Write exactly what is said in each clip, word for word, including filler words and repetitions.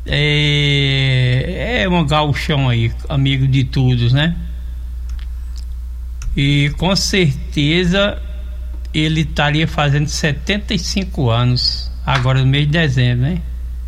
é, é um gauchão aí, amigo de todos, né? E com certeza ele estaria fazendo setenta e cinco anos agora no mês de dezembro, né?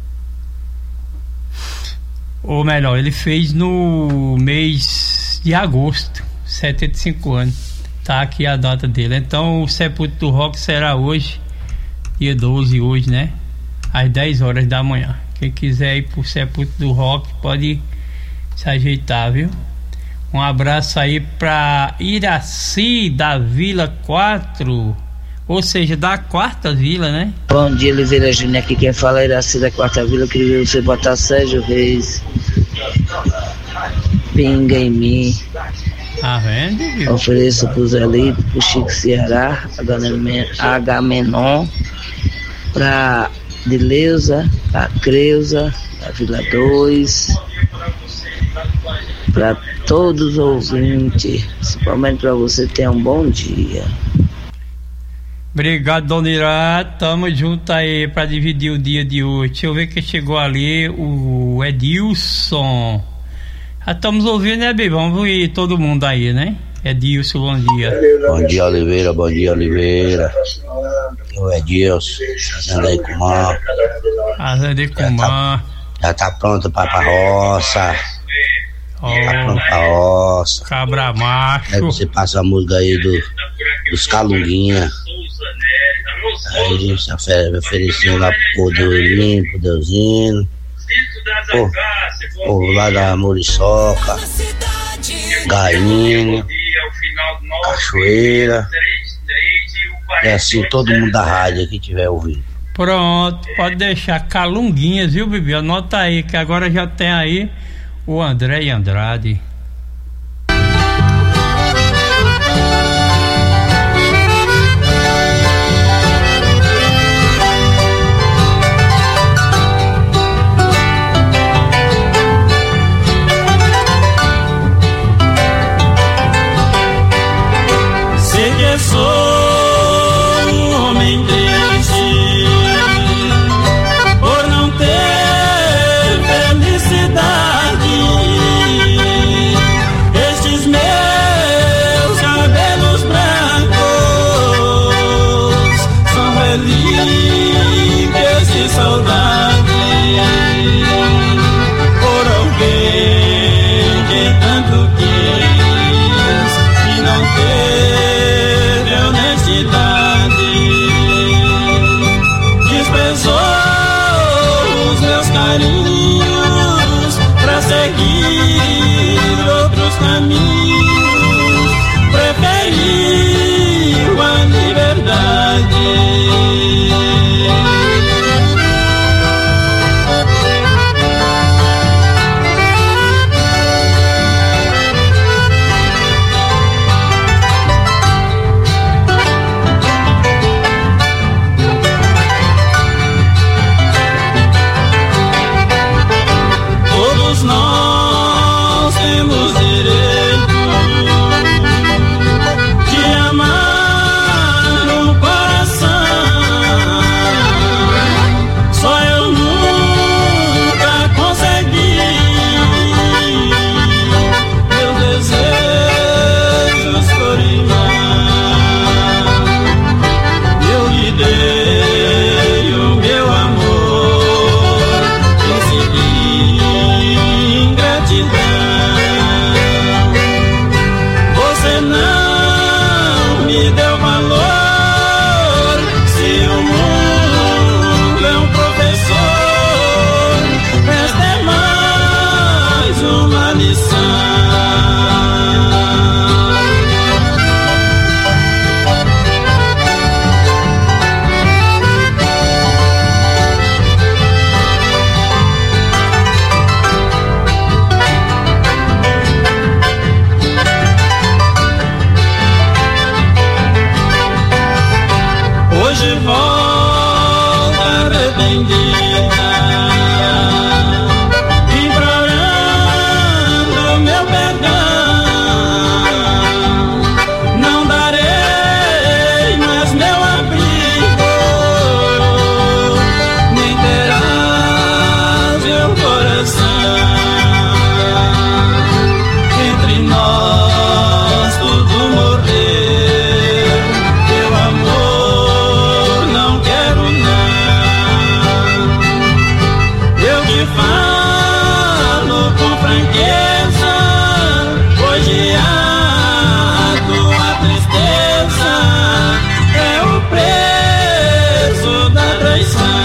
Ou melhor, ele fez no mês de agosto, setenta e cinco anos. Tá aqui a data dele. Então o Sepulto do Rock será hoje, dia doze, hoje, né? Às dez horas da manhã. Quem quiser ir pro Sepulto do Rock pode se ajeitar, viu? Um abraço aí pra Iraci da Vila quatro, ou seja, da quarta vila, né? Bom dia, Oliveira Júnior, aqui quem fala é Iraci da quarta vila. Eu queria você botar Sérgio Reis, Pinga em mim. Ah, vende, viu? Ofereço pro Zelito, pro Chico Ceará, Agamenon, pra Dileuza, pra Creuza, pra Vila dois, pra todos os ouvintes, principalmente pra você, tenha um bom dia. Obrigado, Dona Irá. Tamo junto aí pra dividir o dia de hoje. Deixa eu ver quem chegou ali, o Edilson. Já estamos ouvindo, né, Bê? Vamos ouvir todo mundo aí, né? Edilson, bom dia. Bom dia, Oliveira, bom dia, Oliveira. Eu, Edilson, fazendo aí com mão. Fazendo aí com mão. Já tá pronto pra ir pra roça. Oh, tá pronto pra roça. Cabra macho. Aí você passa a música aí do, dos Calunguinha. Aí você ofereceu lá pro Deusinho, pro Deusinho. Pô, povo lá da Muriçoca, Gainho, Cachoeira. É assim, todo mundo da rádio que tiver ouvindo. Pronto, pode deixar Calunguinhas, viu, Bibi? Anota aí que agora já tem aí o André Andrade. Sou um homem triste por não ter felicidade. Estes meus cabelos brancos são relíquias de saudade por alguém que tanto quis e não teve dispensou os meus carinhos pra seguir outros caminhos, preferiu a liberdade. Nós temos direito de amar o coração. te falo com franqueza, hoje a tua tristeza é o preço da traição.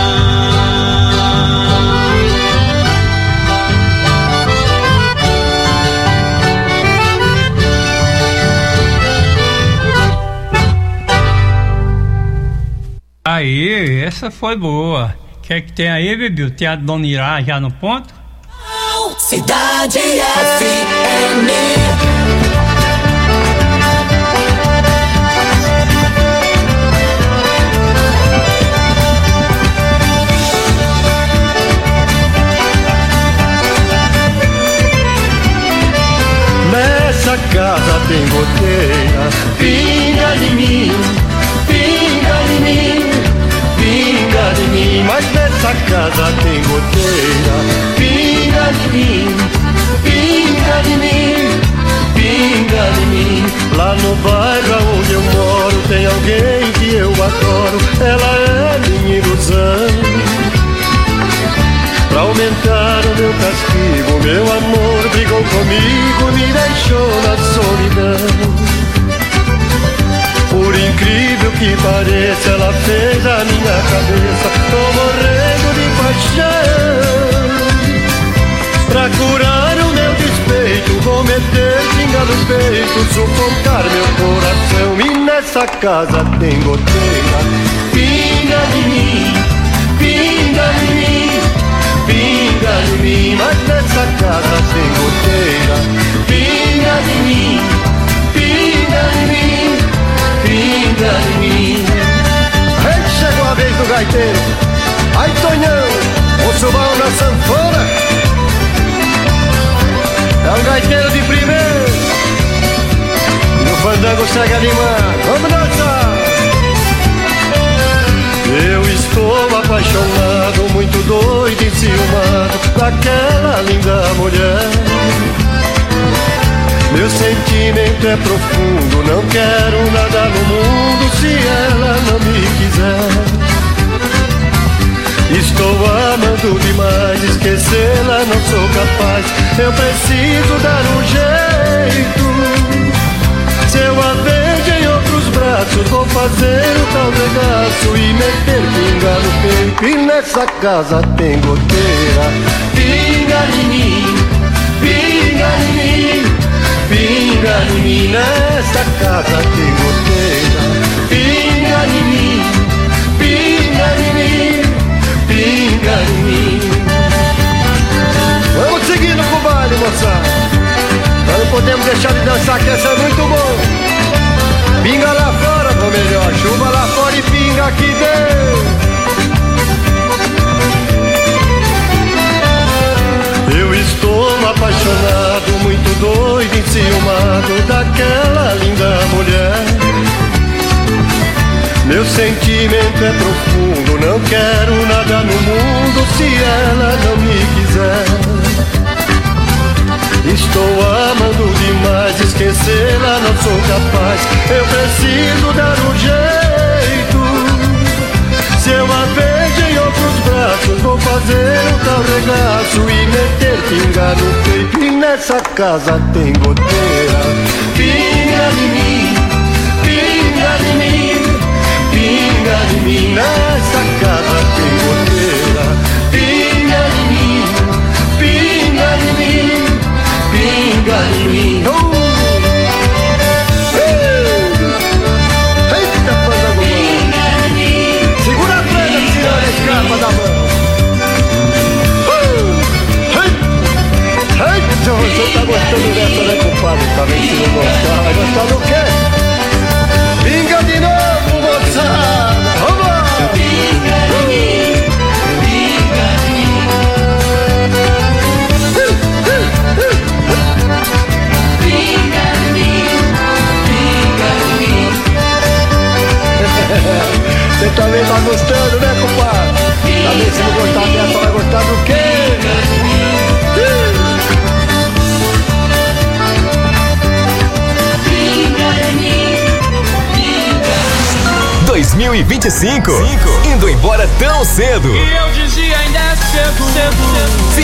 Aí, essa foi boa. O que é que tem aí, Bibiu? Tem a Dona Irá já no ponto? Cidade F M. Nessa casa tem goteira, pinga de mim, pinga de mim, pinga de mim. Mas nessa casa tem goteira, pinga de mim, pinga de mim, pinga de mim. Lá no bairro onde eu moro tem alguém que eu adoro, ela é minha ilusão. Pra aumentar o meu castigo, meu amor brigou comigo, me deixou na solidão. Por incrível que pareça, ela fez a minha cabeça, tô morrendo de paixão. Pra curar o meu despeito, vou meter pinga no peito, sufocar meu coração. E nessa casa tem goteira, pinga de mim, pinga de mim, pinga de mim. Mas nessa casa tem goteira, pinga de mim, pinga de mim, pinga de mim. Aí chegou a vez do gaiteiro, ai Tonhão, o subão na sanfona. É um gaiteiro de primeiro, e o fandango segue animado, vamos dançar. Eu estou apaixonado, muito doido e ciumado daquela linda mulher. Meu sentimento é profundo, não quero nada no mundo se ela não me quiser. Estou amando demais, esquecê-la não sou capaz, eu preciso dar um jeito. Se eu a vejo em outros braços, vou fazer o tal regaço e meter pinga no peito. E nessa casa tem goteira, pinga de mim, pinga de mim, pinga de mim. Nessa casa tem goteira, pinga de mim, pinga de mim, pinga de mim. Vamos seguindo com o baile, moçada. Nós não podemos deixar de dançar, que essa é muito bom. Pinga lá fora, ou melhor, chuva lá fora e pinga aqui dentro. Eu estou apaixonado, muito doido, enciumado daquela linda mulher. Meu sentimento é profundo, não quero nada no mundo se ela não me quiser. Estou amando demais, esquecê-la não sou capaz, eu preciso dar um jeito. Se eu a vejo em outros braços, vou fazer um tal regaço e meter pinga no peito. E nessa casa tem goteira, pinga de mim, pinga de mim, pinga de mim. Nessa casa tem goteira, pinga de mim, pinga de mim, pinga de mim. Oh! Eita, pandago, segura a frena que senão ela escapa da mão. Eita, você tá gostando dessa, né, compadre? Tá vendo se não gostar? Vai gostar do quê? Pinga de novo, moçada! Vamos lá! Pinga de mim, pinga de mim, pinga de mim, pinga de mim. Você também tá gostando, né, compadre? Tá vendo se não gostar dessa, vai gostar do quê? dois mil e vinte e cinco, indo embora tão cedo. E eu dizia ainda é cedo, cedo.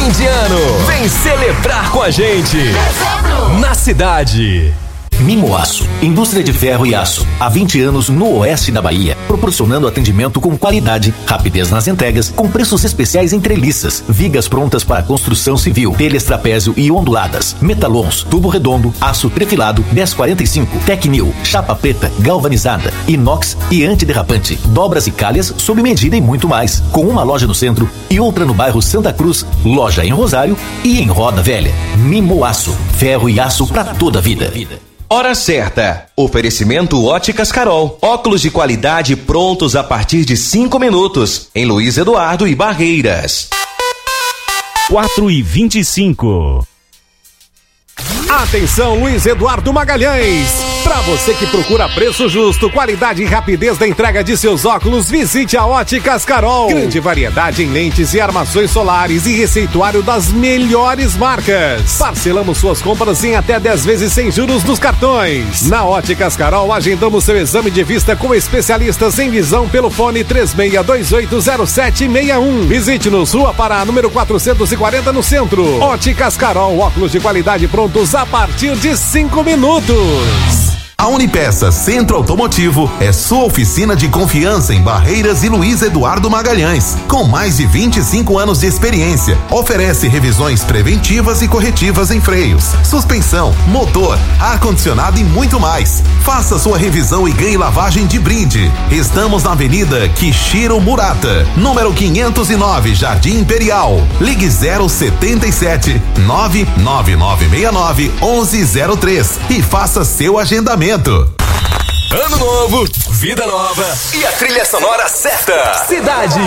fim de ano. Vem celebrar com a gente. Na cidade. Mimoaço, indústria de ferro e aço, há vinte anos no oeste da Bahia, proporcionando atendimento com qualidade, rapidez nas entregas, com preços especiais em treliças, vigas prontas para construção civil, telhas trapézio e onduladas, metalons, tubo redondo, aço trefilado, dez quarenta e cinco, Tecnil, chapa preta, galvanizada, inox e antiderrapante, dobras e calhas sob medida e muito mais, com uma loja no centro e outra no bairro Santa Cruz, loja em Rosário e em Roda Velha. Mimoaço, ferro e aço para toda a vida. Hora certa. Oferecimento Óticas Carol. Óculos de qualidade prontos a partir de cinco minutos. Em Luiz Eduardo e Barreiras. quatro e vinte e cinco. Atenção, Luiz Eduardo Magalhães. Para você que procura preço justo, qualidade e rapidez da entrega de seus óculos, visite a Óticas Carol. Grande variedade em lentes e armações solares e receituário das melhores marcas. Parcelamos suas compras em até dez vezes sem juros nos cartões. Na Óticas Carol, agendamos seu exame de vista com especialistas em visão pelo fone três seis dois oito zero sete seis um. Visite-nos, Rua Pará, número quatrocentos e quarenta, no centro. Óticas Carol, óculos de qualidade prontos a partir de cinco minutos. A Unipeça Centro Automotivo é sua oficina de confiança em Barreiras e Luiz Eduardo Magalhães. Com mais de vinte e cinco anos de experiência, oferece revisões preventivas e corretivas em freios, suspensão, motor, ar-condicionado e muito mais. Faça sua revisão e ganhe lavagem de brinde. Estamos na Avenida Kishiro Murata, número quinhentos e nove, Jardim Imperial. Ligue zero setenta e sete, nove nove nove seis nove, onze zero três e faça seu agendamento. Ano novo, vida nova e a trilha sonora certa. Cidade.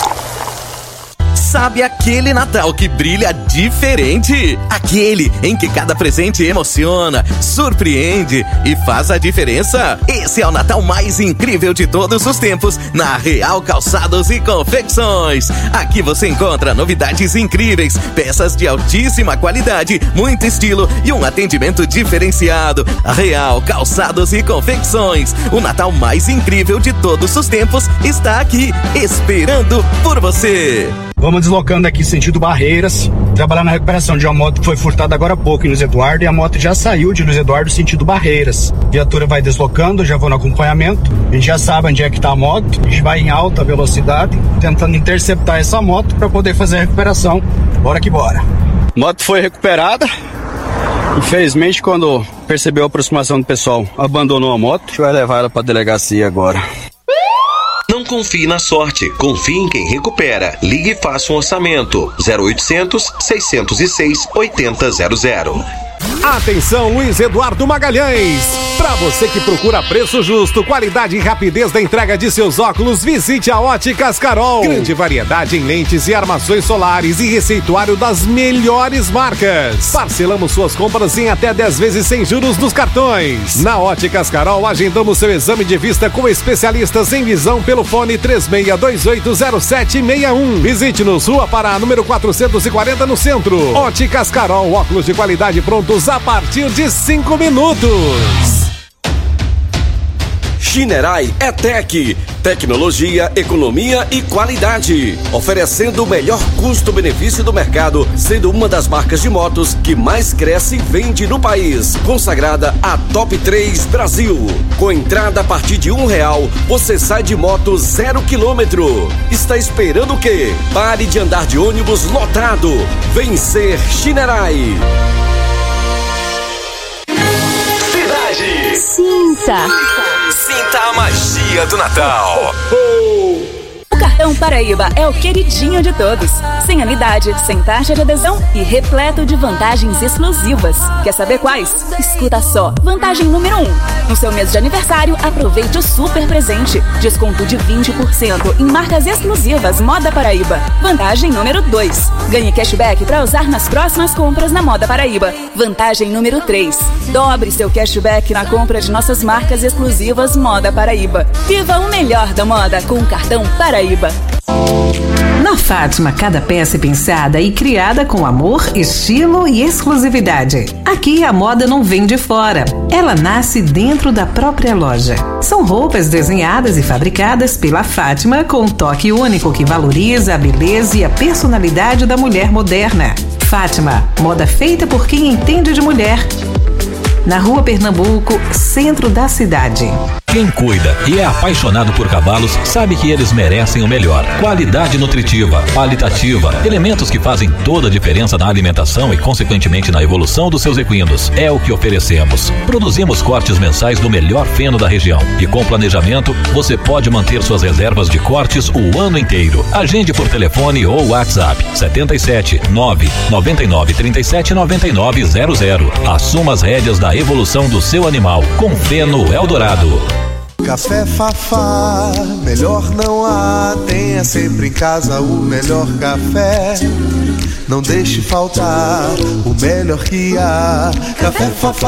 Sabe aquele Natal que brilha diferente? Aquele em que cada presente emociona, surpreende e faz a diferença? Esse é o Natal mais incrível de todos os tempos na Real Calçados e Confecções. Aqui você encontra novidades incríveis, peças de altíssima qualidade, muito estilo e um atendimento diferenciado. Real Calçados e Confecções. O Natal mais incrível de todos os tempos está aqui, esperando por você. Vamos deslocando aqui sentido Barreiras, trabalhar na recuperação de uma moto que foi furtada agora há pouco em Luiz Eduardo, e a moto já saiu de Luiz Eduardo sentido Barreiras. A viatura vai deslocando, já vou no acompanhamento, a gente já sabe onde é que está a moto, a gente vai em alta velocidade, tentando interceptar essa moto para poder fazer a recuperação. Bora que bora. Moto foi recuperada, infelizmente quando percebeu a aproximação do pessoal, abandonou a moto, a gente vai levar ela para a delegacia agora. Não confie na sorte, confie em quem recupera. Ligue e faça um orçamento. zero oitocentos, seiscentos e seis, oitenta zero zero. Atenção, Luiz Eduardo Magalhães. Para você que procura preço justo, qualidade e rapidez da entrega de seus óculos, visite a Óticas Carol. Grande variedade em lentes e armações solares e receituário das melhores marcas. Parcelamos suas compras em até dez vezes sem juros nos cartões. Na Óticas Carol, agendamos seu exame de vista com especialistas em visão pelo fone três seis dois oito zero sete seis um. Visite-nos, Rua Pará, número quatrocentos e quarenta, no centro. Óticas Carol, óculos de qualidade prontos a partir de cinco minutos. Shinerai é Tech, tecnologia, economia e qualidade, oferecendo o melhor custo-benefício do mercado, sendo uma das marcas de motos que mais cresce e vende no país, consagrada a Top três Brasil. Com entrada a partir de um real, você sai de moto zero quilômetro. Está esperando o quê? Pare de andar de ônibus lotado. Vem ser Shinerai. Sinta. Sinta a magia do Natal. O cartão Paraíba é o queridinho de todos. Sem anuidade, sem taxa de adesão e repleto de vantagens exclusivas. Quer saber quais? Escuta só. Vantagem número um. No seu mês de aniversário, aproveite o super presente. Desconto de vinte por cento em marcas exclusivas Moda Paraíba. Vantagem número dois. Ganhe cashback para usar nas próximas compras na Moda Paraíba. Vantagem número três. Dobre seu cashback na compra de nossas marcas exclusivas Moda Paraíba. Viva o melhor da moda com o cartão Paraíba. Na Fátima, cada peça é pensada e criada com amor, estilo e exclusividade. Aqui a moda não vem de fora, ela nasce dentro da própria loja. São roupas desenhadas e fabricadas pela Fátima com um toque único que valoriza a beleza e a personalidade da mulher moderna. Fátima, moda feita por quem entende de mulher. Na Rua Pernambuco, centro da cidade. Quem cuida e é apaixonado por cavalos sabe que eles merecem o melhor. Qualidade nutritiva, qualitativa, elementos que fazem toda a diferença na alimentação e, consequentemente, na evolução dos seus equinos. É o que oferecemos. Produzimos cortes mensais do melhor feno da região. E com planejamento, você pode manter suas reservas de cortes o ano inteiro. Agende por telefone ou WhatsApp sete sete nove nove nove três sete nove nove zero zero. Assuma as rédeas da evolução do seu animal com Feno Eldorado. Café Fafá, melhor não há. Tenha sempre em casa o melhor café. Não deixe faltar o melhor que há. Café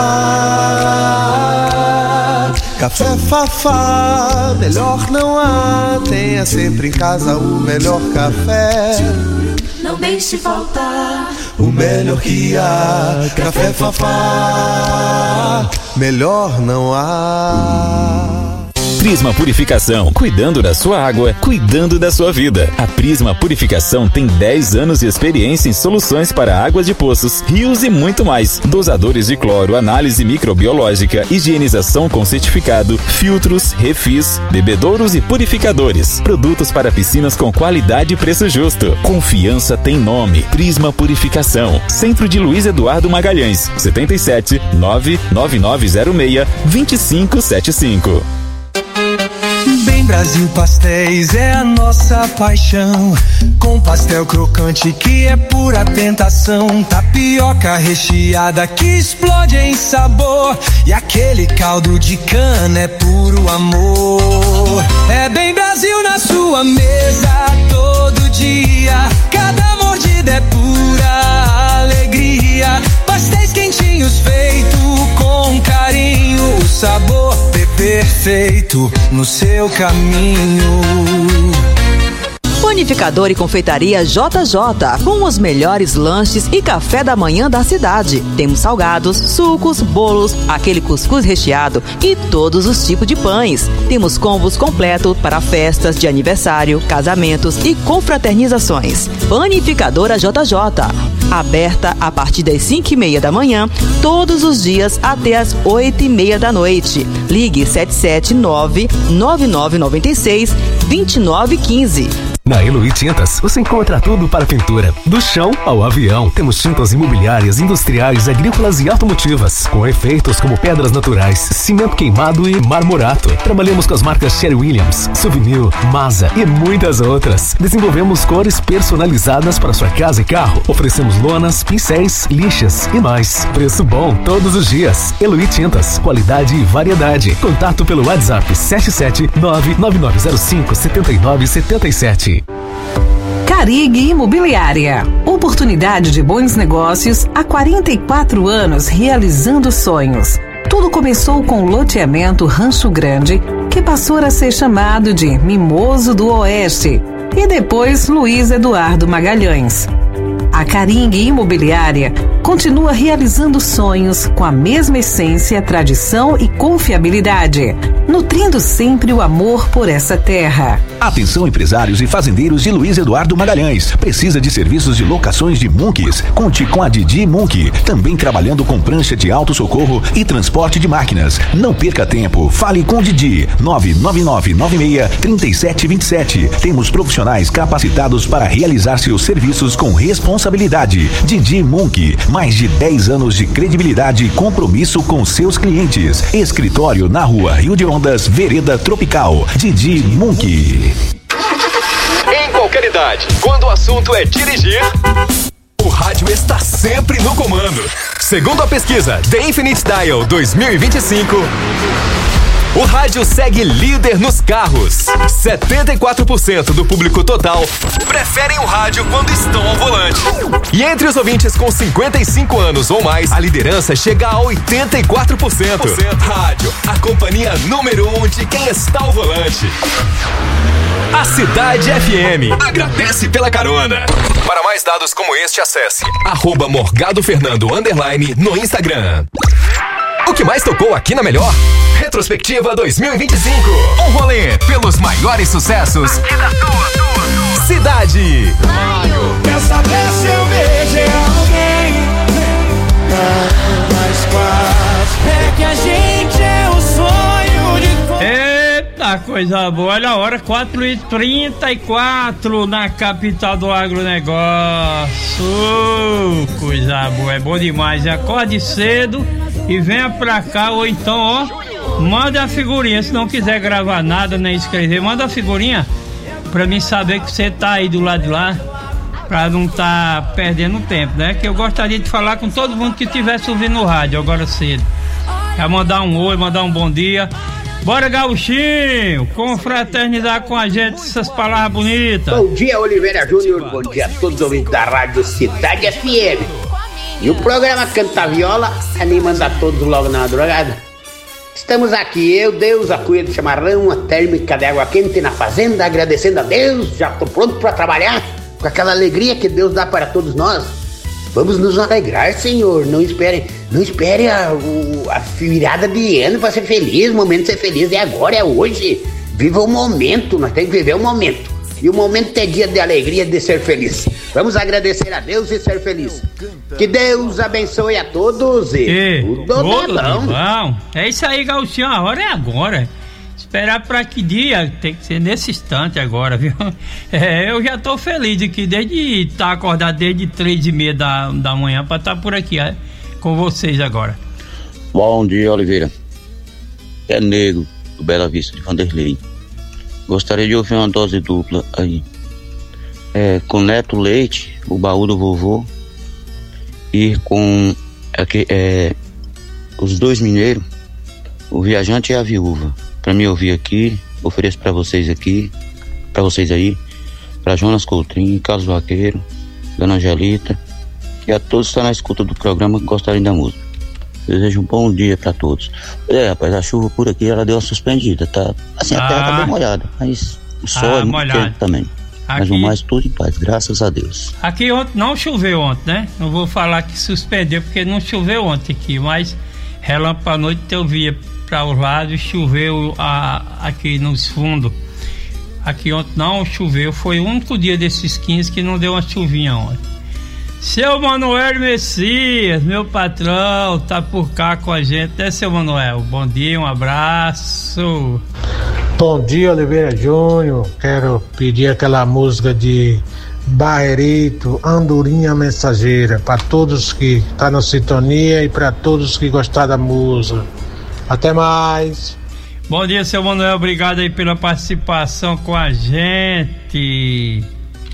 Fafá, Café Fafá, melhor não há. Tenha sempre em casa o melhor café. Não deixe faltar o melhor que há. Café Fafá, melhor não há. Prisma Purificação, cuidando da sua água, cuidando da sua vida. A Prisma Purificação tem dez anos de experiência em soluções para águas de poços, rios e muito mais. Dosadores de cloro, análise microbiológica, higienização com certificado, filtros, refis, bebedouros e purificadores. Produtos para piscinas com qualidade e preço justo. Confiança tem nome. Prisma Purificação. Centro de Luiz Eduardo Magalhães. sete sete nove nove nove zero seis dois cinco sete cinco. Bem Brasil Pastéis é a nossa paixão, com pastel crocante que é pura tentação, tapioca recheada que explode em sabor, e aquele caldo de cana é puro amor. É Bem Brasil na sua mesa todo dia, cada mordida é pura alegria. Pastéis quentinhos feito com carinho, o sabor perfeito no seu caminho. Panificador e Confeitaria J J, com os melhores lanches e café da manhã da cidade. Temos salgados, sucos, bolos, aquele cuscuz recheado e todos os tipos de pães. Temos combos completos para festas de aniversário, casamentos e confraternizações. Panificadora J J, aberta a partir das cinco e meia da manhã, todos os dias até as oito e meia da noite. Ligue sete sete nove nove nove nove seis dois nove um cinco. Na Eloy Tintas, você encontra tudo para pintura, do chão ao avião. Temos tintas imobiliárias, industriais, agrícolas e automotivas, com efeitos como pedras naturais, cimento queimado e marmorato. Trabalhamos com as marcas Sherwin Williams, Souvenir, Masa e muitas outras. Desenvolvemos cores personalizadas para sua casa e carro. Oferecemos lonas, pincéis, lixas e mais. Preço bom todos os dias. Eloy Tintas, qualidade e variedade. Contato pelo WhatsApp sete sete nove nove nove zero cinco sete nove sete sete. Carig Imobiliária. Oportunidade de bons negócios há quarenta e quatro anos realizando sonhos. Tudo começou com o loteamento Rancho Grande, que passou a ser chamado de Mimoso do Oeste, e depois Luiz Eduardo Magalhães. A Carig Imobiliária continua realizando sonhos com a mesma essência, tradição e confiabilidade, nutrindo sempre o amor por essa terra. Atenção empresários e fazendeiros de Luiz Eduardo Magalhães. Precisa de serviços de locações de monkeys? Conte com a Didi Monkey, também trabalhando com prancha de alto socorro e transporte de máquinas. Não perca tempo, fale com Didi, nove nove nove nove seis três sete dois sete. Temos profissionais capacitados para realizar seus serviços com responsabilidade. Didi Monkey, mais de dez anos de credibilidade e compromisso com seus clientes. Escritório na Rua Rio de Ondas, Vereda Tropical. Didi Monkey. Em qualquer idade, quando o assunto é dirigir, o rádio está sempre no comando. Segundo a pesquisa The Infinite Dial dois mil e vinte e cinco, o rádio segue líder nos carros. setenta e quatro por cento do público total preferem o rádio quando estão ao volante. E entre os ouvintes com cinquenta e cinco anos ou mais, a liderança chega a oitenta e quatro por cento. Rádio, a companhia número um de quem está ao volante. A Cidade F M agradece pela carona. Para mais dados como este, acesse arroba Morgado Fernando underline no Instagram. O que mais tocou aqui na Melhor? Retrospectiva dois mil e vinte e cinco. Um rolê pelos maiores sucessos da tua, tua, tua. Cidade. Quer saber se eu beijei alguém? Mas quase é que a gente é o sonho de... Eita, coisa boa. Olha a hora, quatro e trinta e quatro na capital do agronegócio. Oh, coisa boa, é bom demais. Acorde cedo e venha pra cá, ou então, ó, manda a figurinha. Se não quiser gravar nada, nem escrever, manda a figurinha pra mim saber que você tá aí do lado de lá, pra não tá perdendo tempo, né? Que eu gostaria de falar com todo mundo que estivesse ouvindo no rádio agora cedo. É mandar um oi, mandar um bom dia. Bora, Gauchinho, confraternizar com a gente essas palavras bonitas. Bom dia, Oliveira Júnior, bom dia a todos os ouvintes da Rádio Cidade F M. E o programa Canta Viola animando a todos logo na madrugada. Estamos aqui, eu, Deus, a cuia de chamarrão, a térmica de água quente na fazenda, agradecendo a Deus, já estou pronto para trabalhar, com aquela alegria que Deus dá para todos nós. Vamos nos alegrar, Senhor, não espere, não espere a, o, a virada de ano para ser feliz, o momento de ser feliz é agora, é hoje. Viva o momento, nós temos que viver o momento. E o momento é dia de alegria, de ser feliz. Vamos agradecer a Deus e ser feliz. Que Deus abençoe a todos e, e tudo é bom. bom. É isso aí, Gauchinho, a hora é agora. Esperar pra que dia? Tem que ser nesse instante agora, viu? É, eu já tô feliz de que desde estar tá acordado desde três e meia da, da manhã pra estar tá por aqui é, com vocês agora. Bom dia, Oliveira. É Negro, do Bela Vista de Vanderlei. Gostaria de ouvir uma dose dupla aí. É, com Neto Leite, o baú do vovô. E com é, é, os dois mineiros, o viajante e a viúva. Pra me ouvir aqui, ofereço pra vocês aqui, pra vocês aí, pra Jonas Coutrinho, Carlos Vaqueiro, Dona Angelita, e a todos que estão na escuta do programa que gostarem da música. Desejo um bom dia pra todos. É, rapaz, a chuva por aqui, ela deu uma suspendida, tá? Assim, a ah. terra tá bem molhada, mas o sol ah, é muito quente também. Aqui, mas o mais tudo em paz, graças a Deus. Aqui ontem não choveu ontem, né? Não vou falar que suspendeu, porque não choveu ontem aqui, mas relâmpago à noite eu via para os lados, choveu a, aqui nos fundos. Aqui ontem não choveu, foi o único dia desses quinze que não deu uma chuvinha ontem. Seu Manuel Messias, meu patrão, tá por cá com a gente, né, seu Manuel? Bom dia, um abraço. Bom dia, Oliveira Júnior. Quero pedir aquela música de Barreirito, Andorinha Mensageira, para todos que tá na sintonia e para todos que gostaram da música. Até mais. Bom dia, seu Manuel, obrigado aí pela participação com a gente.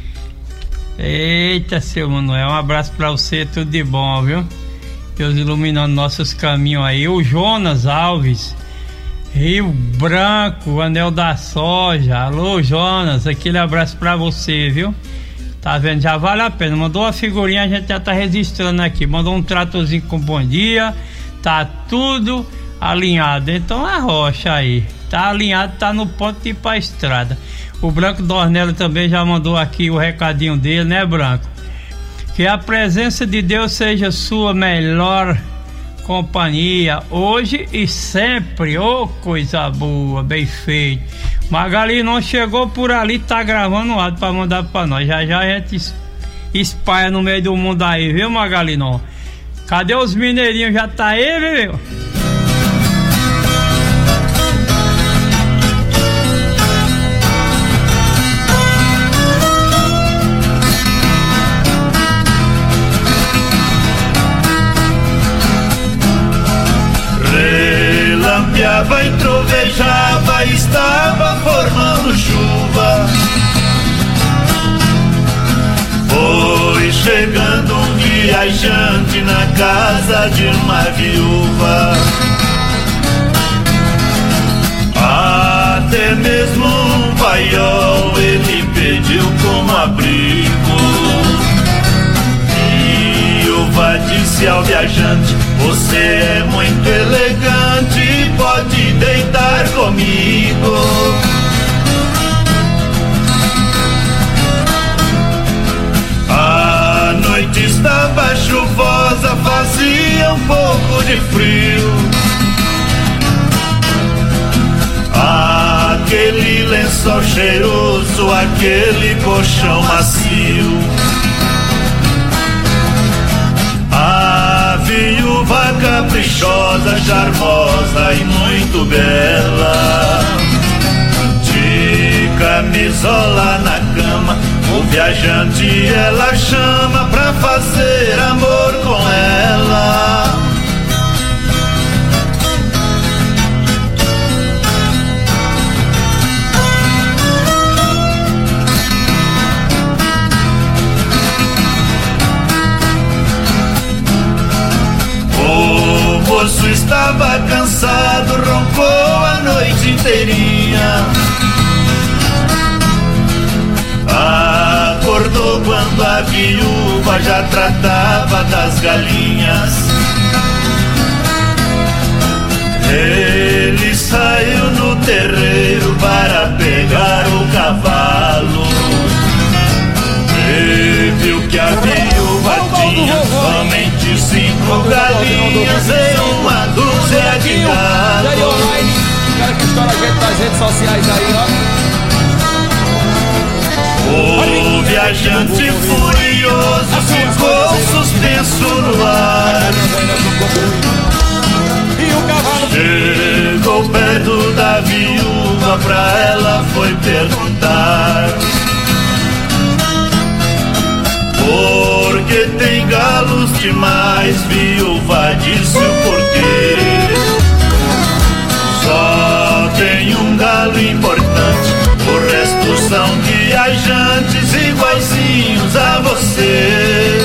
Eita, seu Manuel, um abraço pra você, tudo de bom, viu? Deus iluminando nossos caminhos aí. O Jonas Alves, Rio Branco, Anel da Soja. Alô, Jonas, aquele abraço pra você, viu? Tá vendo? Já vale a pena. Mandou uma figurinha, a gente já tá registrando aqui. Mandou um tratorzinho com bom dia. Tá tudo alinhado. Então a rocha aí tá alinhado, tá no ponto de ir pra estrada. O Branco Dornello também já mandou aqui o recadinho dele, né, Branco? Que a presença de Deus seja sua melhor companhia hoje e sempre. Ô, oh, coisa boa, bem feito. Magali não chegou por ali, tá gravando um áudio pra mandar pra nós. Já já a gente espalha no meio do mundo aí, viu, Magali? Não. Cadê os mineirinhos? Já tá aí, viu? Relampeava e trovejava, estava formando chuva. Foi chegando um viajante na casa de uma viúva. Até mesmo um paiol ele pediu como abrigo. Viúva disse ao viajante: você é muito elegante, pode deitar comigo. tarde chuvosa fazia um pouco de frio. Aquele lençol cheiroso, aquele colchão macio. A viúva caprichosa, charmosa e muito bela, de camisola na cama, o viajante ela chama pra fazer amor com ela. O moço estava cansado, roncou a noite inteirinha. Acordou quando a viúva já tratava das galinhas. Ele saiu no terreiro para pegar o cavalo. E viu que a viúva tinha somente cinco galinhas e uma dúzia de gado. E aí, online, cara que estoura a gente nas redes sociais aí, ó. O viajante furioso ficou suspenso no ar. Chegou perto da viúva, pra ela foi perguntar: por que tem galos demais? Viúva disse o porquê. Só tem um galo importante, o resto são viajantes iguaizinhos a você.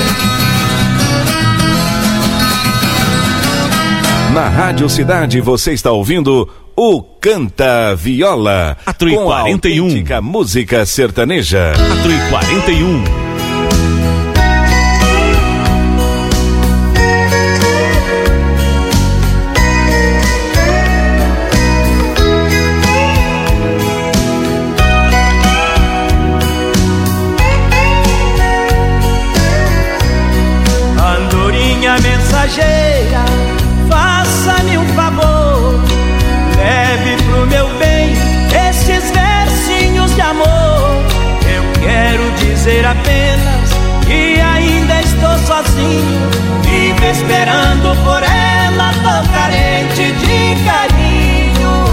Na Rádio Cidade você está ouvindo o Canta Viola, com quarenta e um. a autêntica música sertaneja. Atri quarenta e um. Mensageira, faça-me um favor, leve pro meu bem esses versinhos de amor. Eu quero dizer apenas que ainda estou sozinho, vivo esperando por ela, tô carente de carinho.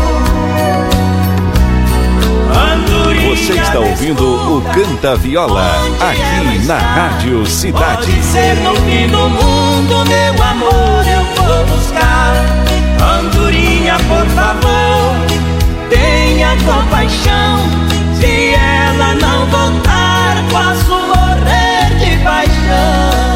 Andorinha, você está ouvindo o Canta Viola, aqui na Rádio Cidade. Pode ser no fim do mundo, meu amor, eu vou buscar. Andorinha, por favor, tenha compaixão. Se ela não voltar, posso morrer de paixão.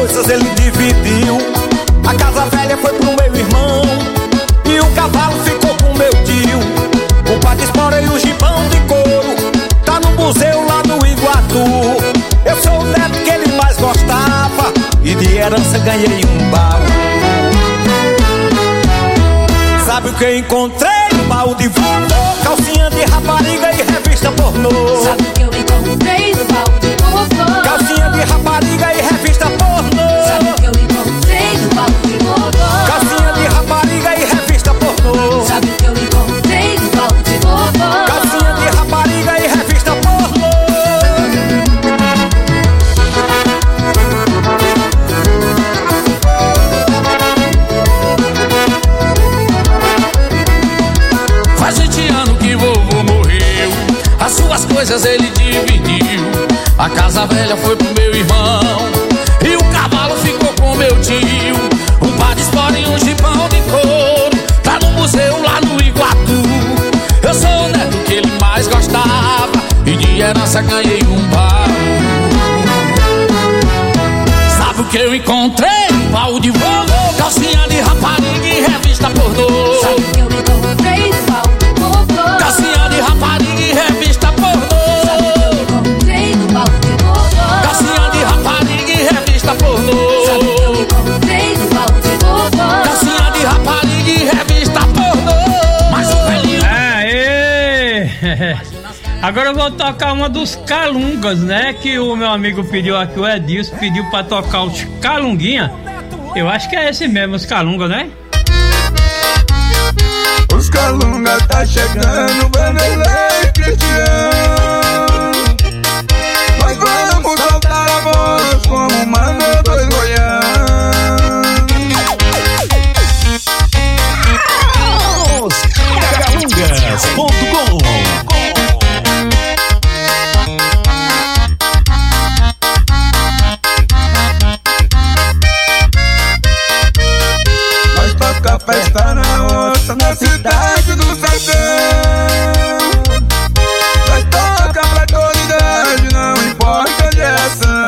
coisas ele dividiu. A casa velha foi pro meu irmão e o cavalo ficou com meu tio. O pato espora e o gibão de couro tá no museu lá no Iguatu. Eu sou o neto que ele mais gostava e de herança ganhei um baú. Sabe o que eu encontrei? Um baú de vovô, calcinha de rapariga e revista pornô. Sabe o que eu encontrei no baú de vovô? Calcinha de rapariga e revista pornô. Sabe o que eu encontrei no baú de vovô? Calcinha de rapariga e revista pornô. Sabe o que eu encontrei no baú de vovô? Calcinha de rapariga e revista pornô. Faz vinte anos que vovô morreu, as suas coisas ele dividiu. A casa velha foi pro meu irmão e o cavalo ficou com meu tio. Um par de espora e um gibão de couro tá no museu lá no Iguatu. Eu sou o neto que ele mais gostava e de herança ganhei um baú. Sabe o que eu encontrei? Um baú de vovô, calcinha de rapariga e revista pornô. Sabe o que eu encontrei no baú de vovô? Calcinha de rapariga e revista pornô. Sabe o que eu encontrei no baú de vovô? Calcinha de rapariga e revista pornô. Sabe o que eu encontrei no baú de vovô? Calcinha de rapariga e revista pornô. Mas o velhinho... Aê! Agora eu vou tocar uma dos calungas, né? Que o meu amigo pediu aqui, o Edilson, pediu pra tocar os calunguinha. Eu acho que é esse mesmo, os calungas, né? Os calunga tá chegando, Vanderlei Cristiano. Nós vamos soltar a voz como manda dois goianos. Os calungas ponto com. Festa na outra, na cidade do sertão. Nós toca pra toda idade, não importa a geração.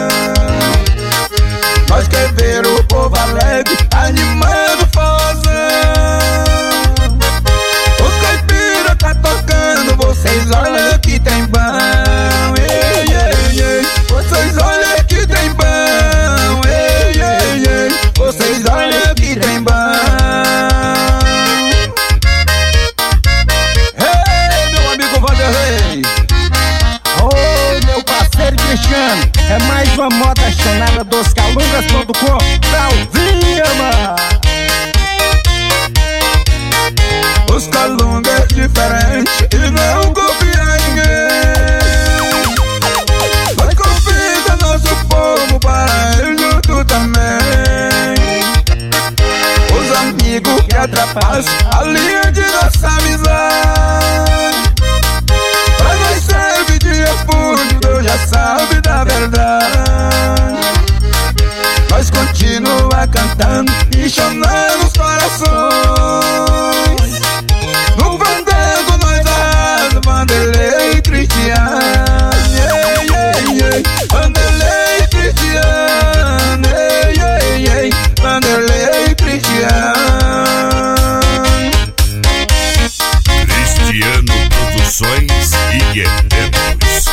Nós quer ver o povo alegre, animando forrozão. Os caipira tá tocando, vocês olham que tem bom. Ei, ei, ei, vocês olham que tem bom. Ei, ei, ei, vocês olham que tem bom. É mais uma moda acionada dos calungas ponto com pra ouvir, mano. Os calungas é diferente e não confia em ninguém. Nós convida nosso povo para ir junto também. Os amigos que atrapalham a linha de nossa amizade. Pra nós serve de refúgio, Deus já sabe da verdade. Nós continua cantando e chamando os corações. No fandango nós arrasa, Vanderlei Cristiano. Ei, ei, ei, Vanderlei Cristiano. Ei, ei, ei, Vanderlei Cristiano. Cristiano Produções e Guerreiros.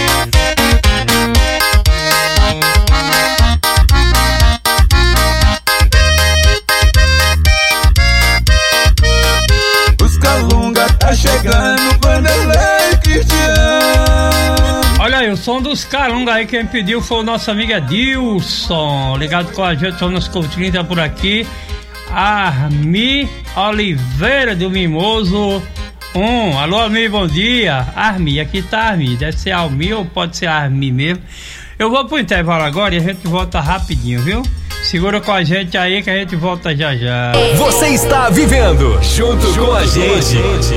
Os calunga tá chegando, Vanderlei Cristiano. Olha aí, o som dos calunga aí, quem pediu foi o nosso amigo Edilson, ligado com a gente, só nos Coutinho tá por aqui. Armi Oliveira do Mimoso um, alô Armi, bom dia. Armi, aqui tá Armi, deve ser Almi ou pode ser Armi mesmo. Eu vou pro intervalo agora e a gente volta rapidinho, viu? Segura com a gente aí que a gente volta já já. Você está vivendo junto, junto com a gente. Com a gente.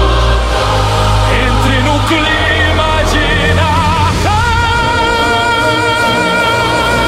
Entre no clima de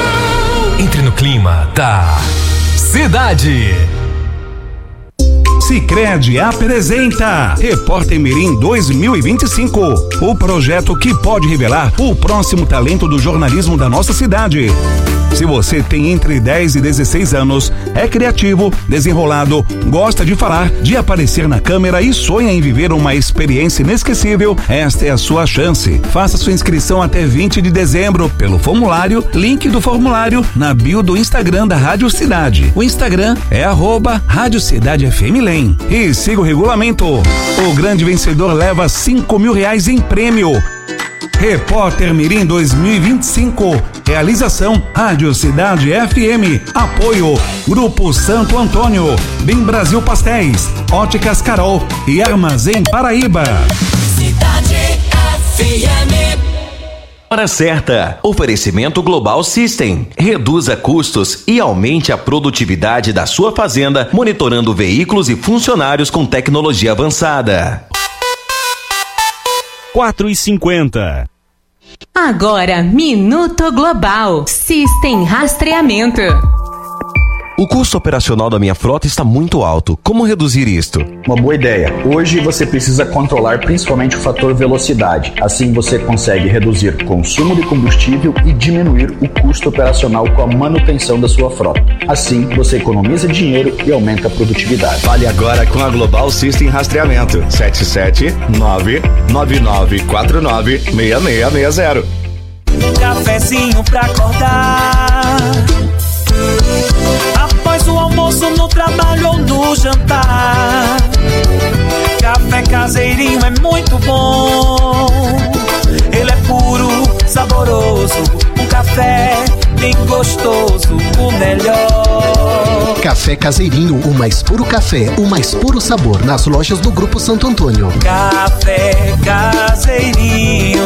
Natal. Entre no clima da cidade. Sicredi apresenta Repórter Mirim dois mil e vinte e cinco, o projeto que pode revelar o próximo talento do jornalismo da nossa cidade. Se você tem entre dez e dezesseis anos, é criativo, desenrolado, gosta de falar, de aparecer na câmera e sonha em viver uma experiência inesquecível, esta é a sua chance. Faça sua inscrição até vinte de dezembro pelo formulário, link do formulário na bio do Instagram da Rádio Cidade. O Instagram é arroba Rádio Cidade F M Lem. E siga o regulamento. O grande vencedor leva cinco mil reais em prêmio. Repórter Mirim dois mil e vinte e cinco. Realização Rádio Cidade F M. Apoio Grupo Santo Antônio, Bem Brasil Pastéis, Óticas Carol e Armazém Paraíba. Cidade F M. Hora certa. Oferecimento Global System. Reduza custos e aumente a produtividade da sua fazenda, monitorando veículos e funcionários com tecnologia avançada. quatro e cinquenta. Agora, Minuto Global System Rastreamento. O custo operacional da minha frota está muito alto. Como reduzir isto? Uma boa ideia. Hoje você precisa controlar principalmente o fator velocidade. Assim você consegue reduzir o consumo de combustível e diminuir o custo operacional com a manutenção da sua frota. Assim você economiza dinheiro e aumenta a produtividade. Fale agora com a Global System Rastreamento. sete sete nove nove nove quatro nove seis seis seis zero. Um cafezinho pra acordar, após o almoço, no trabalho ou no jantar. Café caseirinho é muito bom. Ele é puro, saboroso. Um café bem gostoso, o melhor. Café Caseirinho, o mais puro café, o mais puro sabor. Nas lojas do Grupo Santo Antônio. Café Caseirinho.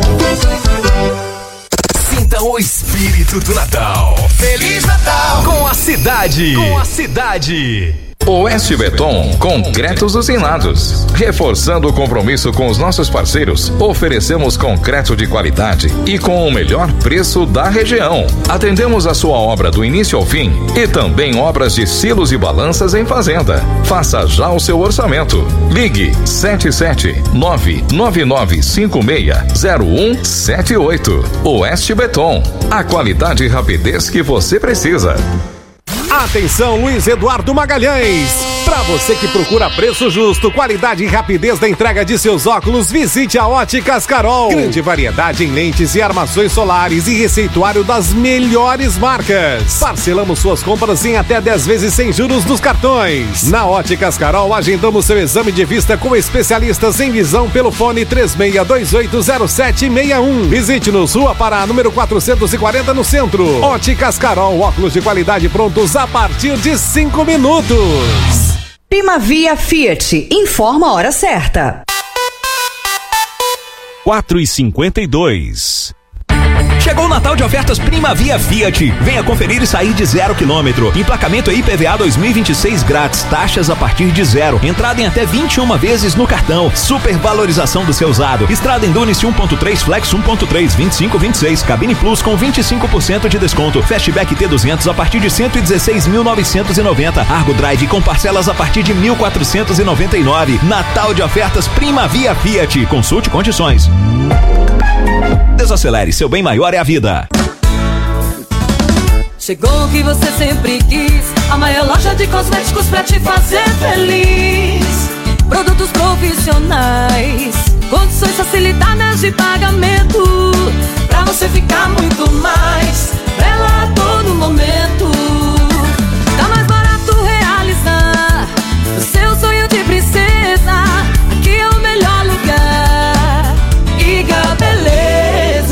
Sinta o espírito do Natal. Feliz Natal com a cidade. Com a cidade. Oeste Beton, concretos usinados. Reforçando o compromisso com os nossos parceiros, oferecemos concreto de qualidade e com o melhor preço da região. Atendemos a sua obra do início ao fim e também obras de silos e balanças em fazenda. Faça já o seu orçamento. Ligue sete sete nove nove nove cinco seis zero um sete oito. Oeste Beton, a qualidade e rapidez que você precisa. Atenção, Luiz Eduardo Magalhães. Para você que procura preço justo, qualidade e rapidez da entrega de seus óculos, visite a Óticas Carol. Grande variedade em lentes e armações solares e receituário das melhores marcas. Parcelamos suas compras em até dez vezes sem juros dos cartões. Na Óticas Carol, agendamos seu exame de vista com especialistas em visão pelo fone três seis dois oito zero sete seis um. Visite-nos, Rua Pará, número quatrocentos e quarenta, no centro. Óticas Carol, óculos de qualidade prontos a partir de cinco minutos. Primavia Fiat, informa a hora certa. quatro e cinquenta e dois. Chegou o Natal de ofertas Primavia Fiat. Venha conferir e sair de zero quilômetro. Emplacamento I P V A dois mil e vinte e seis grátis. Taxas a partir de zero. Entrada em até vinte e uma vezes no cartão. Supervalorização do seu usado. Estrada Endurance um ponto três Flex um ponto três vinte e cinco vinte e seis. Cabine Plus com vinte e cinco por cento de desconto. Fastback T duzentos a partir de cento e dezesseis mil novecentos e noventa. Argo Drive com parcelas a partir de mil quatrocentos e noventa e nove. Natal de ofertas Primavia Fiat. Consulte condições. Desacelere, seu bem maior é a vida. Chegou o que você sempre quis, a maior loja de cosméticos pra te fazer feliz. Produtos profissionais, condições facilitadas de pagamento, pra você ficar muito mais bela a todo momento. Tá mais barato realizar o seu sonho de princesa. Aqui é o melhor lugar, Iga Beleza.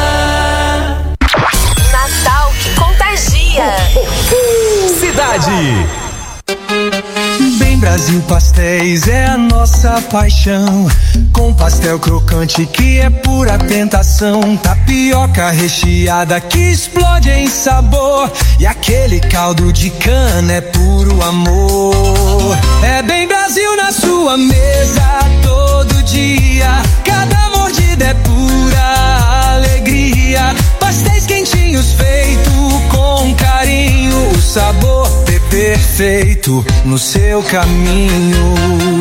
Natal que contagia. Cidade. Bem Brasil Pastéis é a nossa paixão, com pastel crocante que é pura tentação, tapioca recheada que explode em sabor, e aquele caldo de cana é puro amor. É Bem Brasil na sua mesa todo dia, cada mordida é pura alegria. Pastéis quentinhos feito com carinho, o sabor perfeito. perfeito no seu caminho.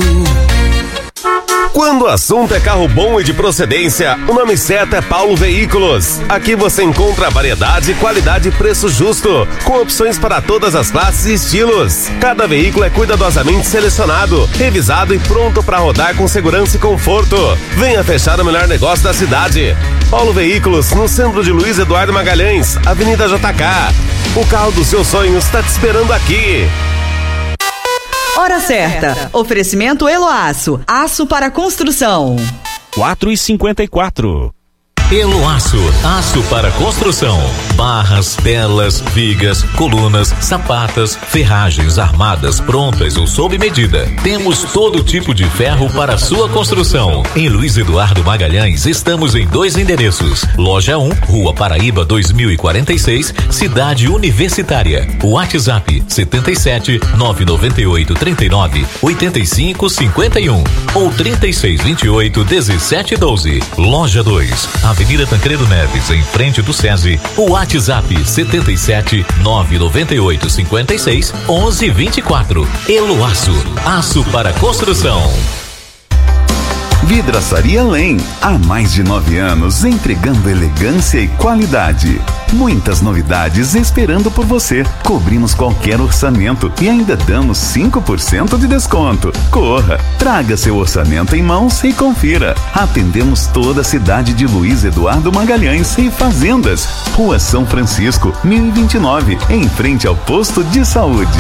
Quando o assunto é carro bom e de procedência, o nome certo é Paulo Veículos. Aqui você encontra variedade, qualidade e preço justo, com opções para todas as classes e estilos. Cada veículo é cuidadosamente selecionado, revisado e pronto para rodar com segurança e conforto. Venha fechar o melhor negócio da cidade. Paulo Veículos, no centro de Luiz Eduardo Magalhães, Avenida J K. O carro dos seus sonhos está te esperando aqui. Hora certa. Oferecimento Eloaço. Aço para construção. quatro e cinquenta e quatro. Eloaço, aço para construção, barras, telas, vigas, colunas, sapatas, ferragens armadas prontas ou sob medida. Temos todo tipo de ferro para sua construção. Em Luiz Eduardo Magalhães estamos em dois endereços. Loja um, Rua Paraíba dois mil e quarenta e seis, Cidade Universitária. WhatsApp setenta e sete, nove nove oito, trinta e nove, oitenta e cinco, cinquenta e um ou trinta e seis, vinte e oito, dezessete, doze. Loja dois, Avenida Tancredo Neves, em frente do SESI. O WhatsApp setenta e sete, nove nove oito, cinquenta e seis, onze, vinte e quatro. Eloaço, aço para construção. Vidraçaria Lem, há mais de nove anos entregando elegância e qualidade. Muitas novidades esperando por você. Cobrimos qualquer orçamento e ainda damos cinco por cento de desconto. Corra, traga seu orçamento em mãos e confira. Atendemos toda a cidade de Luiz Eduardo Magalhães e Fazendas. Rua São Francisco, mil e vinte e nove, em frente ao posto de saúde.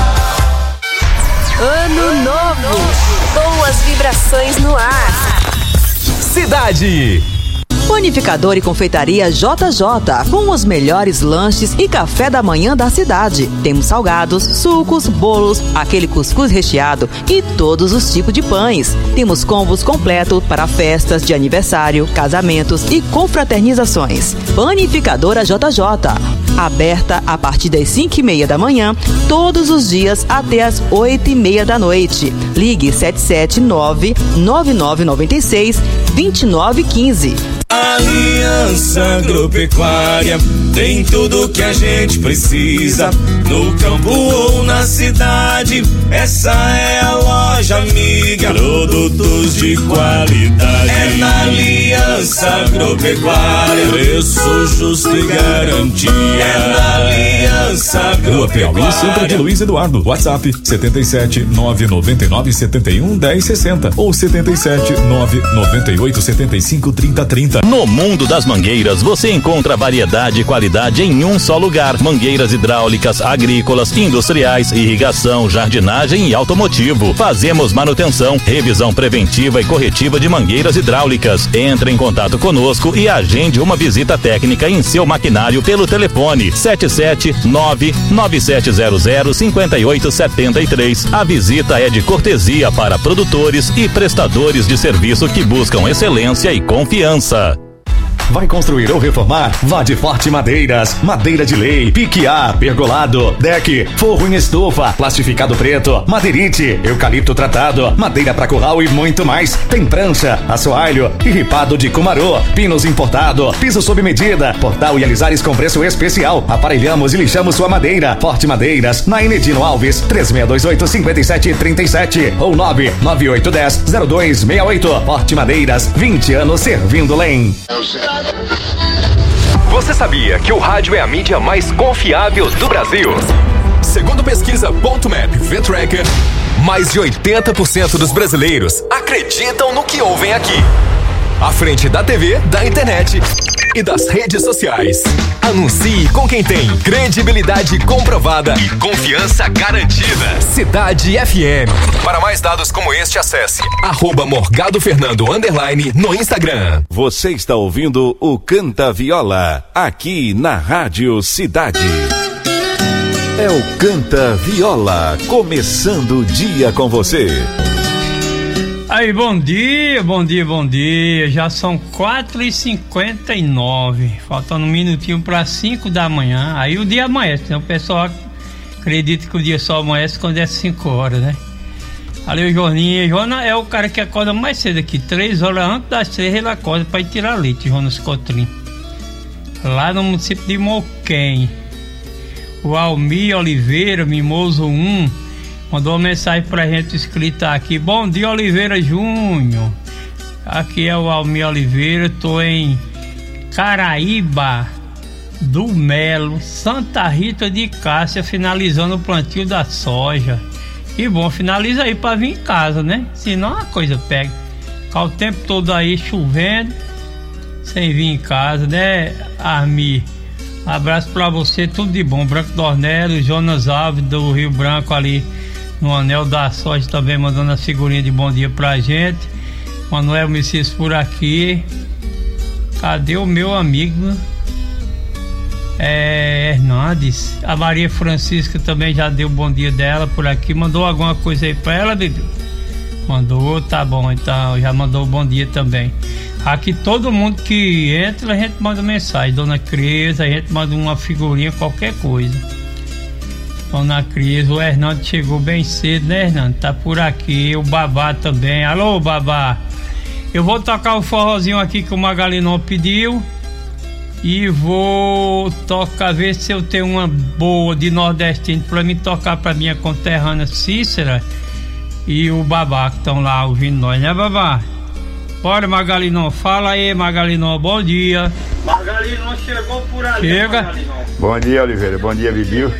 Ano novo, boas vibrações no ar. Cidade. Panificador e confeitaria J J, com os melhores lanches e café da manhã da cidade. Temos salgados, sucos, bolos, aquele cuscuz recheado e todos os tipos de pães. Temos combos completos para festas de aniversário, casamentos e confraternizações. Panificadora J J, aberta a partir das cinco e meia da manhã, todos os dias até as oito e meia da noite. Ligue sete sete nove, nove nove nove seis, dois nove um cinco. Aliança Agropecuária tem tudo que a gente precisa, no campo ou na cidade. Essa é a loja amiga, produtos de qualidade. É na Aliança Agropecuária, preço justo e garantia. É na Aliança Agropecuária. Rua Piauí, centro de Luiz Eduardo. WhatsApp setenta e sete, nove nove nove, setenta e um, dez sessenta ou setenta e sete, nove nove oito, setenta e cinco, trinta, trinta. No mundo das mangueiras, você encontra variedade e qualidade em um só lugar. Mangueiras hidráulicas, agrícolas, industriais, irrigação, jardinagem e automotivo. Fazemos manutenção, revisão preventiva e corretiva de mangueiras hidráulicas. Entre em contato conosco e agende uma visita técnica em seu maquinário pelo telefone sete sete nove, nove sete zero zero, cinco oito sete três. A visita é de cortesia para produtores e prestadores de serviço que buscam excelência e confiança. Vai construir ou reformar? Vá de Forte Madeiras. Madeira de lei, pique A, pergolado, deck, forro em estufa, plastificado preto, madeirite, eucalipto tratado, madeira para curral e muito mais. Tem prancha, assoalho e ripado de cumarô, pinos importado, piso sob medida, portal e alisares com preço especial. Aparelhamos e lixamos sua madeira. Forte Madeiras, na Enedino Alves, três seis dois oito, cinco sete três sete ou nove nove oito um zero, zero dois seis oito. Forte Madeiras, vinte anos servindo Lem. Você sabia que o rádio é a mídia mais confiável do Brasil? Segundo pesquisa Ponto Map V-Tracker, mais de oitenta por cento dos brasileiros acreditam no que ouvem aqui. À frente da T V, da internet e das redes sociais. Anuncie com quem tem credibilidade comprovada e confiança garantida. Cidade F M. Para mais dados como este, acesse arroba Morgado Fernando underline no Instagram. Você está ouvindo o Canta Viola, aqui na Rádio Cidade. É o Canta Viola, começando o dia com você. Aí, bom dia, bom dia, bom dia. Já são quatro e cinquenta e nove, faltando um minutinho para cinco da manhã. Aí o dia amanhece, né? O pessoal acredita que o dia só amanhece quando é cinco horas, né? Valeu, Joninha. Jona é o cara que acorda mais cedo aqui, três horas antes das três ele acorda para ir tirar leite, Jonas Cotrim, lá no município de Moquém. O Almir Oliveira, Mimoso um, mandou uma mensagem pra gente escrita aqui. Bom dia, Oliveira Júnior. Aqui é o Almir Oliveira, tô em Caraíba do Melo, Santa Rita de Cássia, finalizando o plantio da soja. E bom, finaliza aí pra vir em casa, né? Senão a coisa pega. Ficar o tempo todo aí chovendo, sem vir em casa, né, Armi? Abraço pra você, tudo de bom. Branco Dornélio, Jonas Alves do Rio Branco ali no Anel da Soja também mandando as figurinhas de bom dia pra gente. Manuel Messias por aqui. Cadê o meu amigo? É, Hernandes. A Maria Francisca também já deu bom dia dela por aqui. Mandou alguma coisa aí pra ela, Bidu? Mandou, tá bom, então já mandou bom dia também. Aqui todo mundo que entra a gente manda mensagem. Dona Cris, a gente manda uma figurinha, qualquer coisa. Dona Cris, o Hernandes chegou bem cedo, né, Hernandes? Tá por aqui, o Babá também. Alô, Babá. Eu vou tocar o forrozinho aqui que o Magalinon pediu. E vou tocar, ver se eu tenho uma boa de nordestino pra mim tocar pra minha conterrânea Cícera e o Babá que estão lá ouvindo nós, né, Babá? Bora, Magalinon, fala aí, Magalinon, bom dia. Magalinon chegou por ali. Chega. Magalinon. Bom dia, Oliveira, bom dia, Bibiu.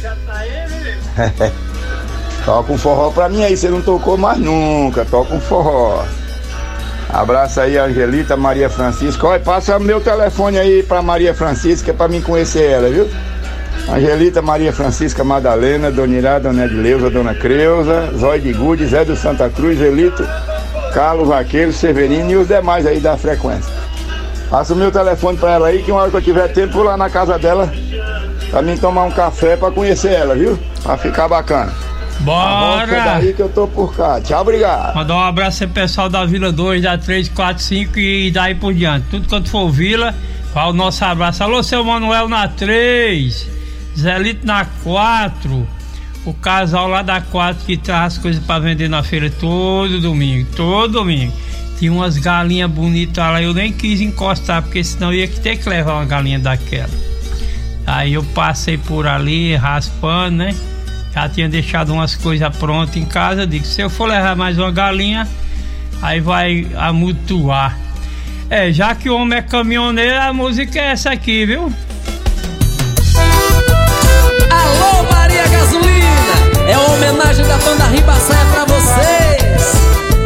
Toca um forró pra mim aí, você não tocou mais nunca, toca um forró. Abraço aí, Angelita, Maria Francisca. Olha, passa meu telefone aí pra Maria Francisca, pra mim conhecer ela, viu? Angelita, Maria Francisca, Madalena, Dona Irá, Dona Edileuza, Dona Creuza, Zói de Gude, Zé do Santa Cruz, Elito, Carlos Vaqueiro, Severino e os demais aí da frequência. Passa o meu telefone pra ela aí, que uma hora que eu tiver tempo, vou lá na casa dela pra mim tomar um café pra conhecer ela, viu? Pra ficar bacana. Bora! É daí que eu tô por cá. Tchau, obrigado. Mandar um abraço aí pessoal da Vila dois, da três, quatro, cinco e daí por diante. Tudo quanto for Vila, vai o nosso abraço. Alô, seu Manuel na três, Zelito na quatro, o casal lá da quatro que traz as coisas pra vender na feira todo domingo, todo domingo. Tinha umas galinhas bonitas lá, eu nem quis encostar, porque senão eu ia ter que levar uma galinha daquela. Aí eu passei por ali, raspando, né? Já tinha deixado umas coisas prontas em casa. Digo, se eu for levar mais uma galinha, aí vai amutuar. É, já que o homem é caminhoneiro, a música é essa aqui, viu? Alô, Maria Gasolina! É uma homenagem da banda Ribaçaia pra vocês!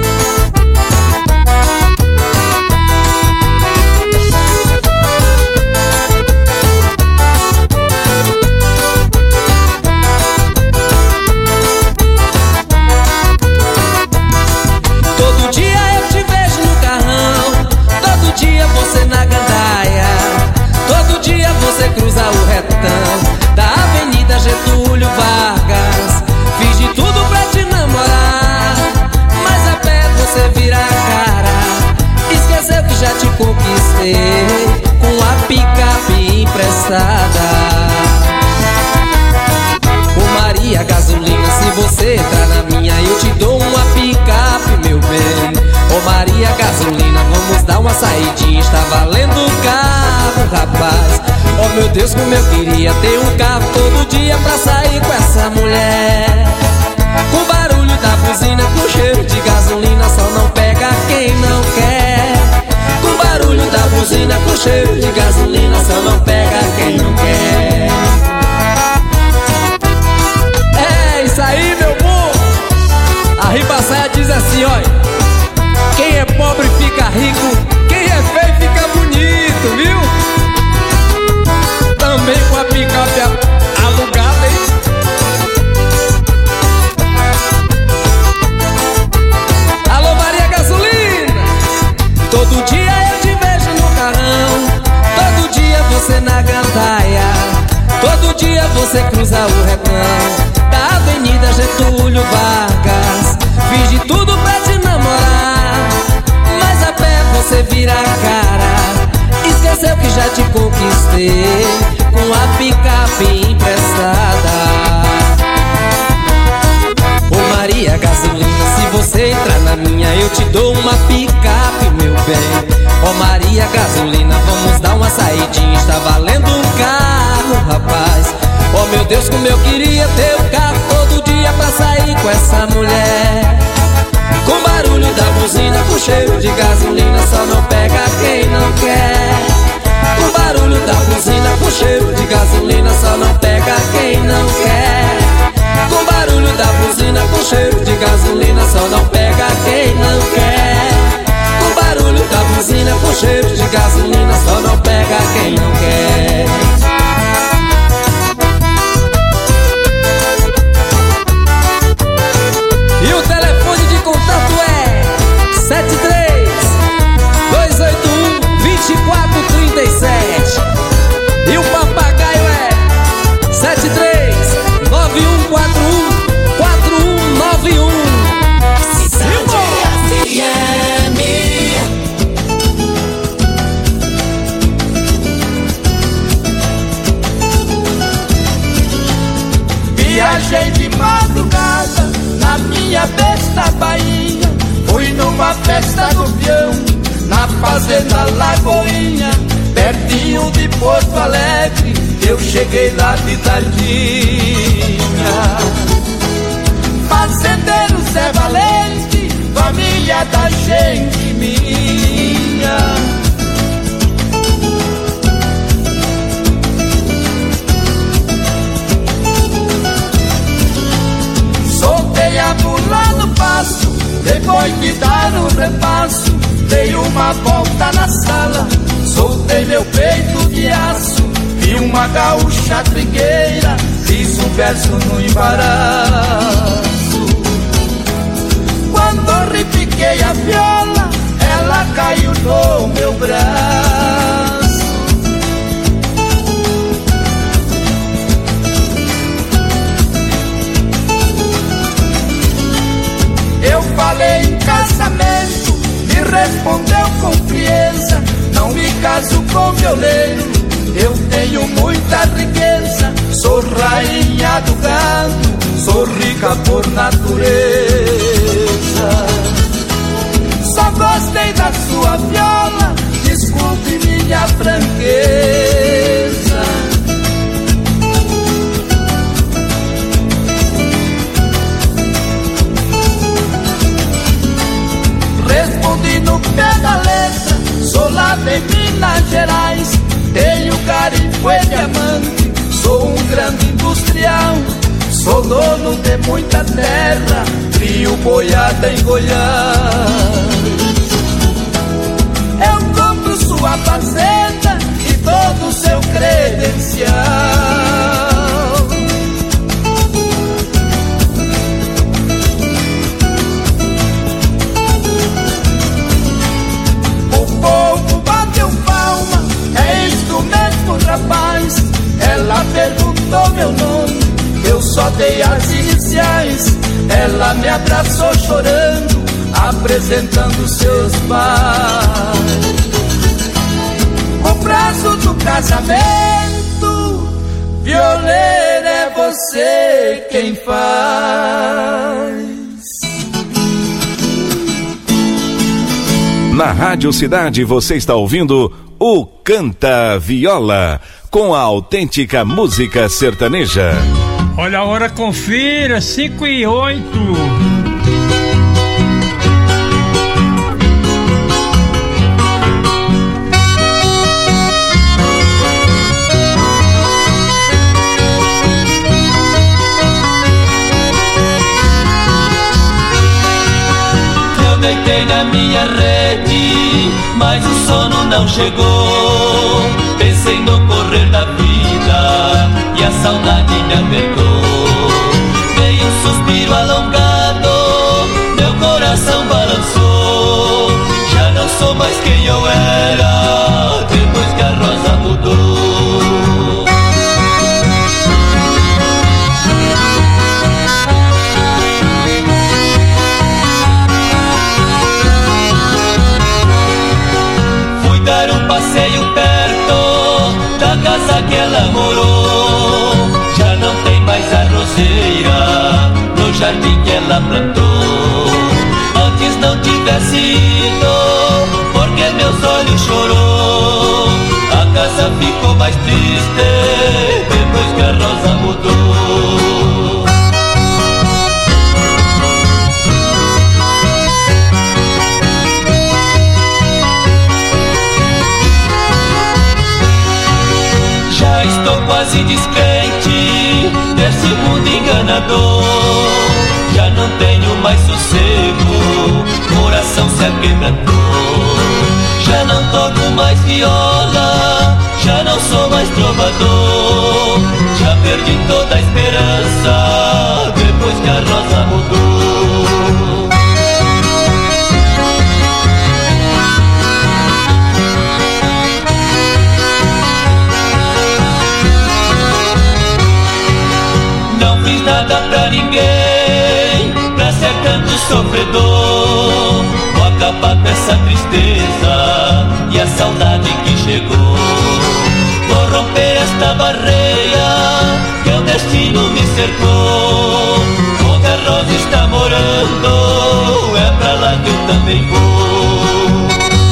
Você na gandaia, todo dia você cruza o retão da Avenida Getúlio Vargas. Fiz de tudo pra te namorar, mas a pé você vira a cara. Esqueceu que já te conquistei com a picape emprestada. Ô Maria Gasolina, se você entrar na minha eu te dou uma picape, meu bem. Ô Maria Gasolina, vamos dar uma saidinha, está valendo o carro, rapaz. Oh meu Deus, como eu queria ter um carro todo dia pra sair com essa mulher. Com barulho da buzina, com cheiro de gasolina, só não pega quem não quer. Com barulho da buzina, com cheiro de gasolina, só não pega quem não quer. É isso aí, meu povo. A Ribaçaia diz assim, olha: quem é pobre fica rico, quem é feio fica bonito, viu? Também com a picape alugada, hein? Alô, Maria Gasolina! Todo dia eu te vejo no carrão, todo dia você na gandaia, todo dia você cruza o retão da Avenida Getúlio Vargas. Fiz de tudo pra te namorar, mas a pé você vira a cara. Esqueceu que já te conquistei com a picape emprestada. Ô Maria Gasolina, se você entrar na minha eu te dou uma picape, meu bem. Ô Maria Gasolina, vamos dar uma saidinha, está valendo um carro, rapaz. Oh meu Deus, como eu essa mulher. Com barulho da buzina, com cheiro de gasolina, só não pega quem não quer. Com barulho da buzina, com cheiro de gasolina, só não pega quem não quer. Com barulho da buzina, com cheiro de gasolina, só não pega quem não quer. Com barulho da buzina, com cheiro de gasolina, só não pega quem não quer. E o telefone de contato é sete três dois oito um, dois quatro três sete. E o papagaio é sete três nove um quatro um quatro um nove um. Viajei de madrugada na minha besta Bahia. Fui numa festa do peão na fazenda Lagoinha, pertinho de Porto Alegre. Eu cheguei lá de tardinha. Fazendeiro Zé Valente, família da gente minha. Soltei a mula no pasto, depois de dar o repasso, dei uma volta na sala, soltei meu peito de aço, vi uma gaúcha trigueira, fiz um verso no embaraço. Quando repiquei a viola, ela caiu no meu braço. Eu falei em casamento, me respondeu com frieza: não me caso com violeiro, eu tenho muita riqueza. Sou rainha do gado, sou rica por natureza. Só gostei da sua viola, desculpe minha franqueza. Respondi no pé da letra, sou lá de Minas Gerais, tenho garimpo e diamante, sou um grande industrial, sou dono de muita terra, crio boiada em Goiás. Eu compro sua fazenda e todo o seu credencial. Rapaz, ela perguntou meu nome, eu só dei as iniciais. Ela me abraçou chorando, apresentando seus pais. O prazo do casamento, violeiro, é você quem faz. Na Rádio Cidade você está ouvindo o Canta Viola, com a autêntica música sertaneja. Olha a hora, confira, cinco e oito. Eu deitei na minha rede, mas o sono não chegou. Pensei no correr da vida e a saudade me apertou. Veio um suspiro alongado, meu coração balançou. Já não sou mais quem eu era, depois que a rosa mudou. Dar um passeio perto da casa que ela morou. Já não tem mais a roseira no jardim que ela plantou. Antes não tivesse ido, porque meus olhos chorou. A casa ficou mais triste depois que a rosa mudou. quase descrente desse mundo enganador. Já não tenho mais sossego, coração se aquebrantou. Já não toco mais viola, já não sou mais trovador. Já perdi toda a esperança, depois que a rosa mudou. Não fiz nada pra ninguém, pra ser tanto sofredor. Vou acabar com essa tristeza e a saudade que chegou. Vou romper esta barreira que o destino me cercou. Onde a rosa está morando, é pra lá que eu também vou.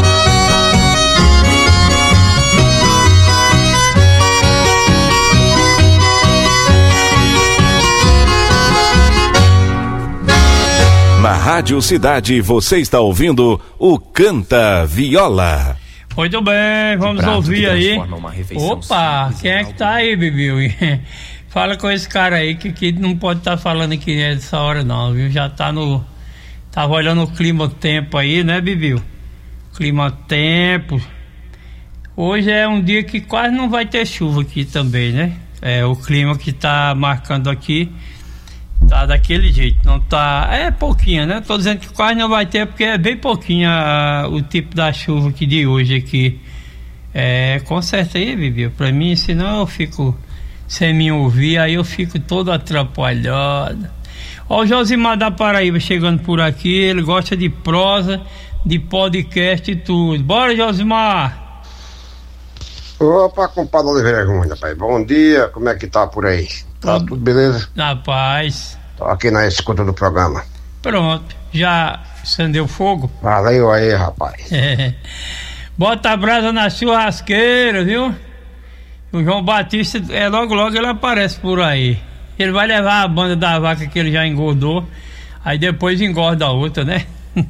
Na Rádio Cidade, você está ouvindo o Canta Viola. Muito bem, vamos ouvir aí. Opa, quem é que tá aí, Bibiu? Fala com esse cara aí que, que não pode estar tá falando aqui nessa hora não, viu? Já tá no... Tava olhando o clima-tempo aí, né, Bibiu? Clima-tempo. Hoje é um dia que quase não vai ter chuva aqui também, né? É, o clima que tá marcando aqui tá daquele jeito, não tá... É pouquinho, né? Tô dizendo que quase não vai ter, porque é bem pouquinho a, o tipo da chuva aqui de hoje aqui. É, conserta aí, Bibi, pra mim, senão eu fico sem me ouvir, aí eu fico todo atrapalhado. Ó, o Josimar da Paraíba chegando por aqui, ele gosta de prosa, de podcast e tudo. Bora, Josimar! Opa, compadre Oliveira Gomes, rapaz. Bom dia, como é que tá por aí? Tá tudo beleza? Na paz. Tô aqui na escuta do programa. Pronto, já acendeu fogo? Valeu aí, rapaz. É. Bota a brasa na churrasqueira, viu? O João Batista, é, logo logo ele aparece por aí. Ele vai levar a banda da vaca que ele já engordou, aí depois engorda a outra, né?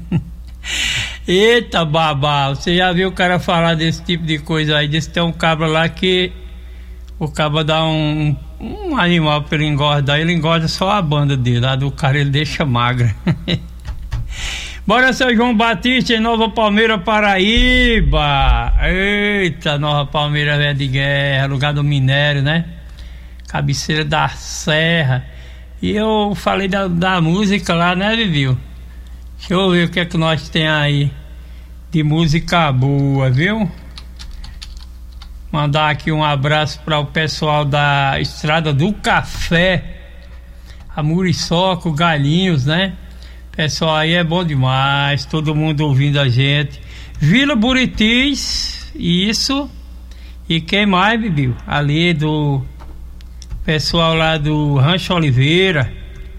Eita babá, você já viu o cara falar desse tipo de coisa aí? Disse que tem um cabra lá que o cabra dá um, um animal pra ele engordar, ele engorda só a banda dele, a do cara ele deixa magra. Bora, seu João Batista, em Nova Palmeira, Paraíba. Eita, Nova Palmeira, velha de guerra, lugar do minério, né? Cabeceira da serra. E eu falei da, da música lá, né, Viviu? Deixa eu ver o que é que nós tem aí de música boa, viu? Mandar aqui um abraço para o pessoal da Estrada do Café, a Muriçoca, Galinhos, né? Pessoal aí é bom demais, todo mundo ouvindo a gente. Vila Buritis, isso. E quem mais, Bibiu? Ali do pessoal lá do Rancho Oliveira.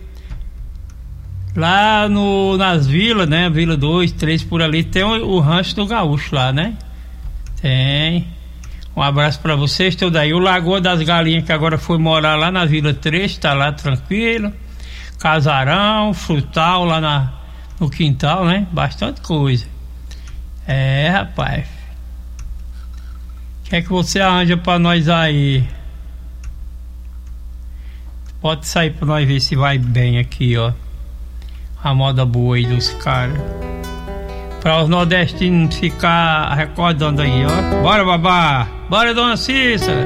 Lá no, nas vilas, né? Vila dois, três por ali, tem o, o Rancho do Gaúcho lá, né? Tem. Um abraço pra vocês todos aí. O Lagoa das Galinhas, que agora foi morar lá na Vila três, tá lá tranquilo. Casarão, frutal lá na, no quintal, né? Bastante coisa. É, rapaz. O que é que você arranja pra nós aí? Pode sair pra nós ver se vai bem aqui, ó. A moda boa aí dos caras. Pra os nordestinos ficar recordando aí, ó. Bora, babá! Bora, dona Cícera!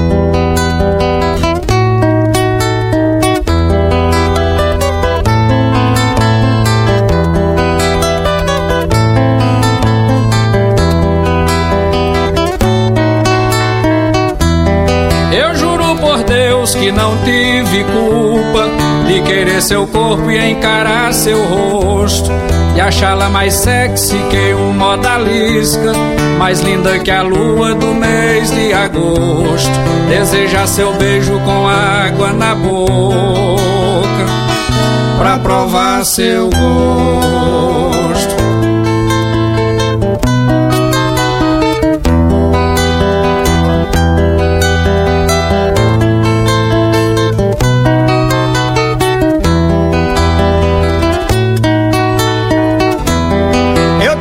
Eu juro por Deus que não tive culpa de querer seu corpo e encarar seu rosto, e achá-la mais sexy que uma odalisca, mais linda que a lua do mês de agosto. Desejar seu beijo com água na boca, pra provar seu gosto.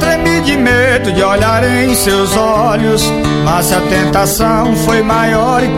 De olhar em seus olhos, mas a tentação foi maior